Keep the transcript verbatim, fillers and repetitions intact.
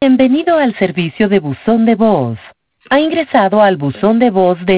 Bienvenido al servicio de buzón de voz. Ha ingresado al buzón de voz de